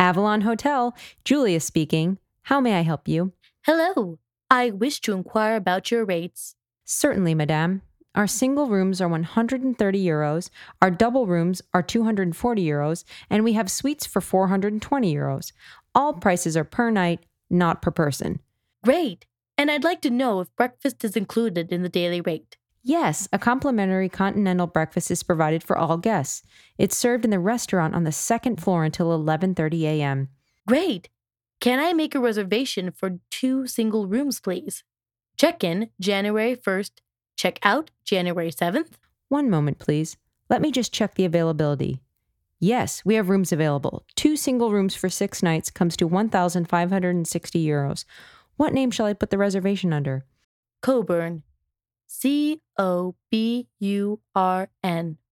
Avalon Hotel, Julia speaking. How may I help you? Hello. I wish to inquire about your rates. Certainly, madame. Our single rooms are 130 euros, our double rooms are 240 euros, and we have suites for 420 euros. All prices are per night, not per person. Great. And I'd like to know if breakfast is included in the daily rate. Yes, a complimentary continental breakfast is provided for all guests. It's served in the restaurant on the second floor until 11:30 a.m. Great. Can I make a reservation for 2 single rooms, please? Check-in January 1st, check-out January 7th. One moment, please. Let me just check the availability. Yes, we have rooms available. 2 single rooms for 6 nights comes to 1,560 euros. What name shall I put the reservation under? Coburn. Coburn.